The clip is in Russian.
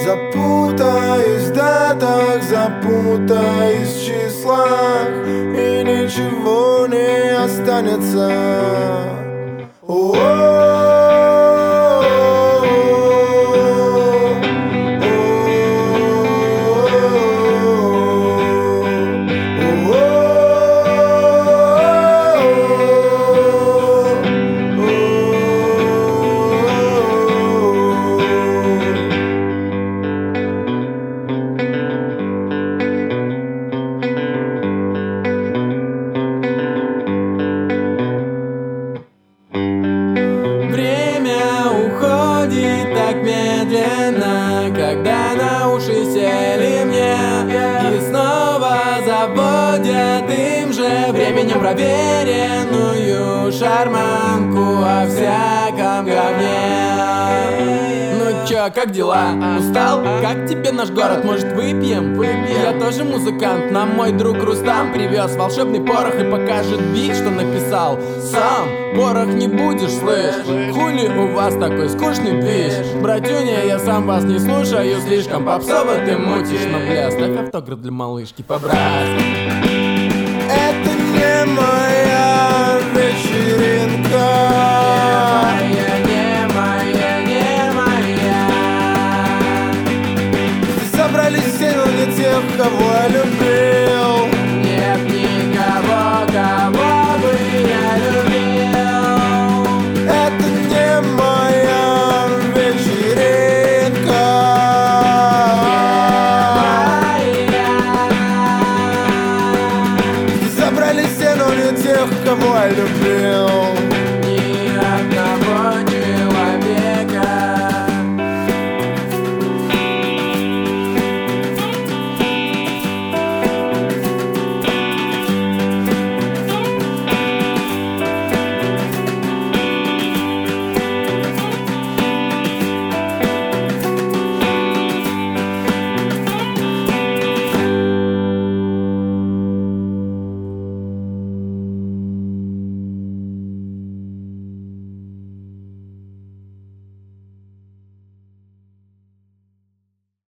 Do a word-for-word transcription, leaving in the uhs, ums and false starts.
Запутаюсь в датах, запутаюсь в числах, и ничего не останется. О-о-о. Так медленно, когда на уши сели мне и снова заводят им же временем проверенную шарманку о всяком говне. Ну чё, как дела? Устал? Как тебе наш город? Может выпьем? Я тоже музыкант, нам мой друг Рустам привез волшебный порох и покажет бит, что написал сам. Порох не будешь, слышь? Хули у вас такой скучный движ? Братюня, я сам вас не слушаю, слишком попсово ты мутишь. Но, бля, ставь автограф для малышки, по-братски. Это не моя вечеринка. Не моя, не моя, не моя. Собрались все, но не тех, кого я люблю.